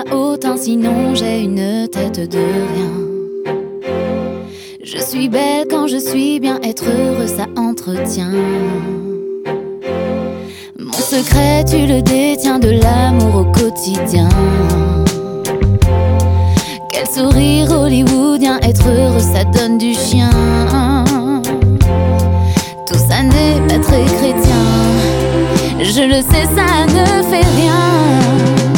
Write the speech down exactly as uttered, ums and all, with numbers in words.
Autant sinon j'ai une tête de rien. Je suis belle quand je suis bien, être heureux ça entretient. Mon secret tu le détiens, de l'amour au quotidien. Quel sourire hollywoodien, être heureux ça donne du chien. Tout ça n'est pas très chrétien, je le sais ça ne fait rien.